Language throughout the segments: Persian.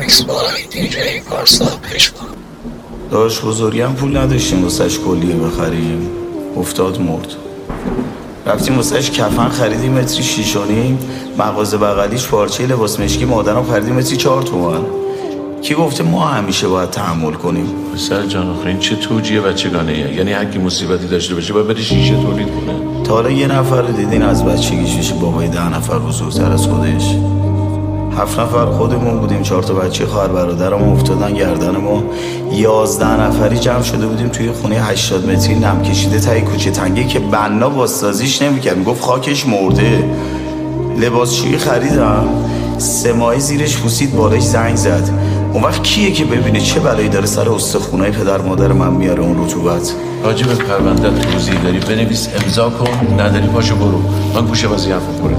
داشت بزرگم پول نداشتیم واسهش کلیه بخریم، افتاد مرد. رفتیم واسهش کفن خریدیم متری 6.5، مغازه بغلیش پارچه لباس مشکی مادرم خریدیم متری 4 تومن. کی گفته ما همیشه باید تحمل کنیم؟ پسر جان آخه این چه توجیه بچگانه‌ایه؟ یعنی هر کی مصیبتی داشته باشه باید بره شیشه تولید کنه. تا حالا یه نفر رو دیدین از بچگیش بشه بابای 10 نفر بزرگتر از خودش؟ 7 نفر خودمون بودیم، 4 تا بچه خواهر برادرم افتادن گردن ما. 11 نفری جمع شده بودیم توی خونه 80 متری نم کشیده تای کوچه تنگی که بنا بازسازیش نمی‌کرد، میگفت خاکش مرده. لباسشویی خریدم 3 ماهه زیرش پوسید، بالش زنگ زد. اون وقت کیه که ببینه چه بلایی داره سر استخونای پدر مادر من میاره اون رطوبت؟ راجب پرونده‌ت توضیح داری بنویس امضا کن، نداری پاشو برو. من گوشه بازی حرفم پره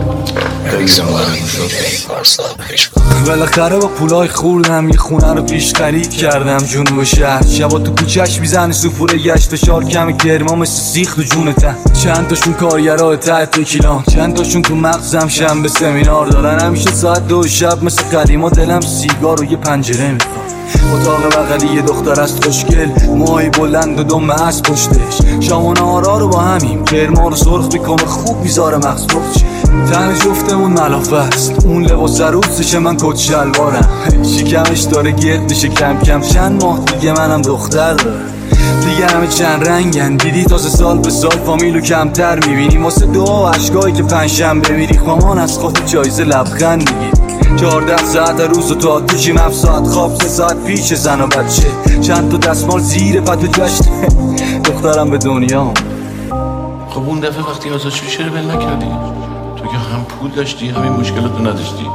بالاخره با پولای خوردم یه خونه رو پیش خرید کردم جنوب شهر. شبا تو کوچه‌اش میزنه سوفوره گشت و شار کم کرما مثل سیخ تو جونته. چند تاشون کارگرای ته تکیلان، چند تاشون تو مغزم شنبه سمینار دارن. همیشه ساعت 2 شب مثل قدیما دلم سیگار و یه پنجره میخواد. اتاق بغلی یه دختر است خوشگل، موهای بلند و دم اسب پشتش. شام و نهارا رو با همیم کرما رو سرخ میکنه خوب میذاره مغز پخت. تن جفتمون ملافه است، اون لباس عروسشه من کت شلوارم. شکمش داره گرد میشه کم کم، چند ماه دیگه منم دختر دارم. دیگه همه چند رنگن، دیدی تازه سال به سال فامیلو کمتر میبینی. واسه دعا و عشقایی که پنجشنبه میری خوامان از خود جایزه لبخند میگیری. 14 ساعت روز و تو آتیشیم، 7 ساعت خواب، 3 ساعت پیش زن و بچه. چند تا دستمال زیر پتو جشت دخترم به دنیا. خب اون دفعه وقتی آزاد شدی چرا ول نکردی؟ تو که هم پول داشتی همین مشکلاتو نداشتی.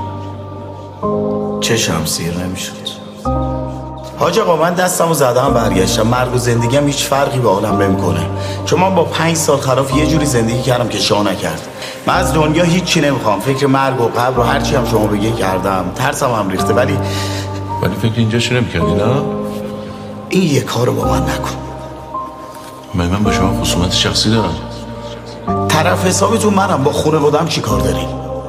چشم سیر نمیشد. حاج آقا من دستمو زدم برگشتم. مرگ و زندگیم هیچ فرقی به عالم نمیکنه، چون من با 5 سال خلاف یه جوری زندگی کردم که شاه نکرد. من از دنیا هیچی نمیخوام، فکر مرگ و قبر و هرچی هم شما بگی کردم. ترسم هم ریخته، ولی فکر اینجاشو نمیکردی نه؟ این یه کارو با من نکن. من با شما خصومت شخصی دارم. طرف حسابتون منم، با خونه بودم چی کار داریم؟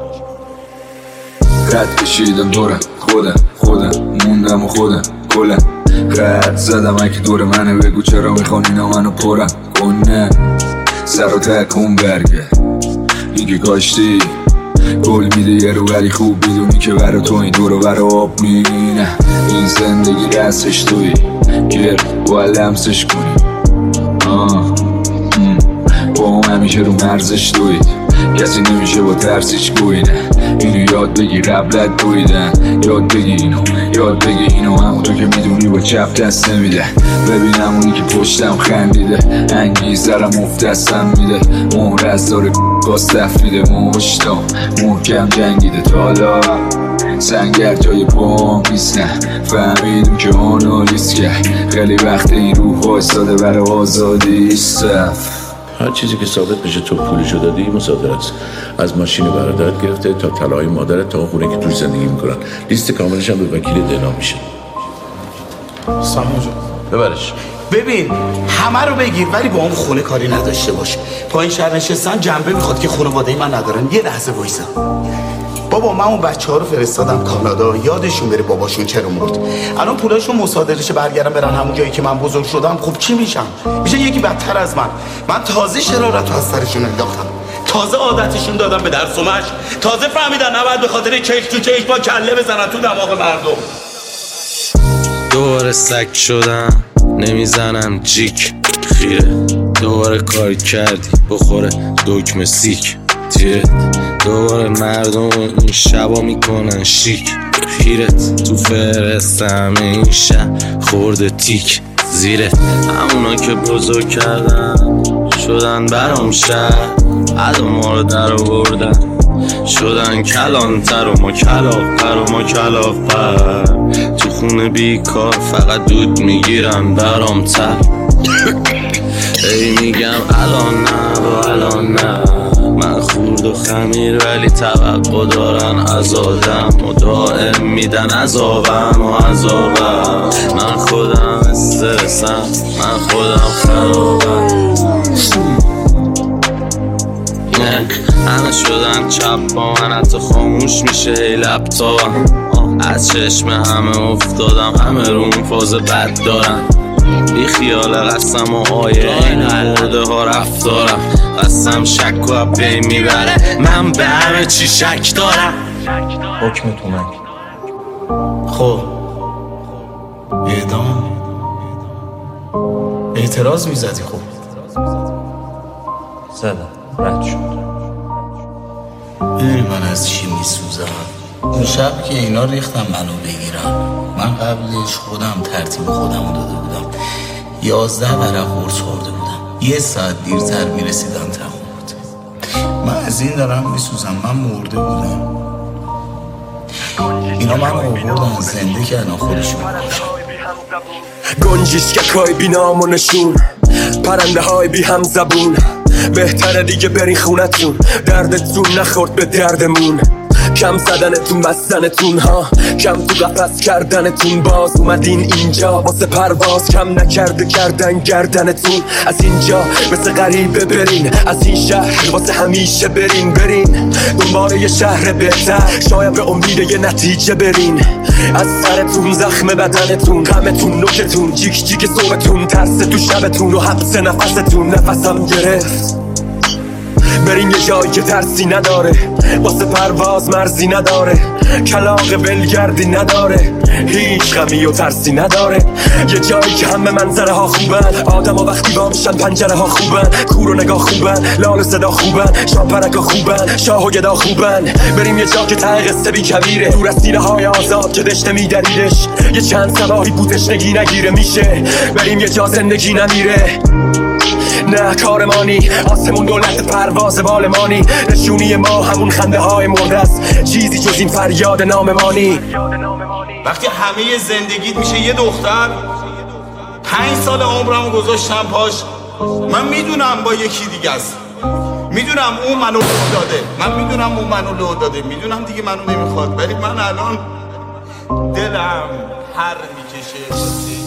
رد کشیدم دورم خودم موندم و خودم کلم رد زدم اگه دور منه بگو چرا میخوان اینا منو پرم کنه. سر و تکون برگه میگه کاشتی گل میده یه رو ولی خوب میدونی که برا تو این دور و برا آب مینه. این زندگی دستش توی گر باید لمسش کنی. با اون همیشه رو مرزش دوید، کسی نمیشه با ترسیش گوینه. اینو یاد بگی قبلت دویدن، یاد بگی اینو همونطور که میدونی با چپ دست نمیده. ببینم اونی که پشتم خندیده، انگیزرم افت دستم میده. مهر از داره باز دف میده، مشتام محکم جنگیده. تا حالا سنگر جای پام بیست نه، فهمیدم که آنالیز کرد. خیلی وقت این روح وایستاده برای آزادی صف. هر چیزی که ثابت بشه تو پولشو دادی مصادره است. از ماشین برادرت گرفته تا طلای مادرت تا خونه که توی زندگی میکنن. لیست کاملش هم به وکیل اعلام میشه. سامان جان ببرش. ببین همه رو بگیر ولی با اون خونه کاری نداشته باش. پایین شهر نشستن جنبه میخواد که خانواده‌ای من ندارن. یه لحظه وایسا بابا. من اون بچه‌ها رو فرستادم کانادا، یادشون بره باباشون چرا مرد. الان پولاشون مصادره‌شه، برگردن برن همون جایی که من بزرگ شدم. خب چی میشم؟ میشه یکی بدتر از من تازه شرارت رو از سرشون انداختم، تازه عادتشون دادم به درس و مشق، تازه فهمیدن نباید به خاطر چش تو چش با کله بزنن تو دماغ مردم. دوباره سگ شدم نمیزنم جیک خیره. دوباره کار کردی بخوره دکمه سیک تیرت. دوباره مردم این شبا میکنن شیک خیرت. تو فرستم این شب خورده تیک زیرت. همونا که بزرگ کردن شدن برام شهر، عدو ما رو در آوردن شدن کلانتر و ما کلافتر و ما کلافتر. تو خونه بیکار فقط دود میگیرن برام تر. ای میگم الان نه و الان نه، من خورد و خمیر ولی توقع دارن از آدم و دائم میدن عذابم و عذابم. من خودم استرسم، من خودم خرابم. همه شدن چپ با من، حتی خاموش میشه ای لپتاپم. از چشم همه افتادم، همه رو اون فاز بد دارم. بی خیال قسم و آیه این مرده ها رفتارم. قسم شک و بین میبره، من به همه چی شک دارم. حکمتونک خب اعدام اعتراض میزدی. خب زدم رد شد. میدونی من از چی میسوزم؟ اون شب که اینا ریختم منو بگیرم، من قبلش خودم ترتیب خودم رو داده بودم. 11 ورق قرص خورده بودم، 1 ساعت دیرتر میرسیدم تموم بود. من از این دارم میسوزم، من مرده بودم. اینا من آوردن زنده کردن خودشون. گنجیشککای بی نام و نشون، پرنده های بی هم زبون. بهتره دیگه برین خونتون، دردتون نخورد به دردمون. کم زدنتون بستنتون ها، کم تو قفس کردنتون. باز اومدین اینجا واسه پرواز، کم نکرده کردن گردنتون. از اینجا مثل غریبه برین، از این شهر واسه همیشه برین. دنبال یه شهر بهتر، شاید به امید یه نتیجه برین. از سرتون زخم بدنتون، غمتون نوکتون، جیک جیک صبحتون، ترس تو شبتون و حبس نفستون. نفسم گرفت برین یه جایی که ترسی نداره، واسه پرواز مرزی نداره، کلاغ ولگردی نداره، هیچ غمی و ترسی نداره. یه جایی که همه منظره ها خوبن، آدم ها وقتی با میشن پنجره ها خوبن، کور و نگاه خوبن، لال و صدا خوبن، شاپرکا خوبن، شاه و گدا خوبن. بریم یه جا که ته قصه بی کبیره، دور از سینه های آزاد که دشته میدریدش، یه چند سباهی بوتش نگی نگیره میشه. بریم یه جا زندگی نمیره، نه کارمانی، آسمون دولت پرواز بالمانی. نشونی ما همون خنده های مرده است، چیزی جز این فریاد ناممانی. وقتی همه زندگیت میشه یه دختر، 5 سال عمرمو گذاشتم پاش. من میدونم با یکی دیگه است، میدونم اون منو لو داده، میدونم دیگه منو نمیخواد، ولی من الان دلم هر میکشه.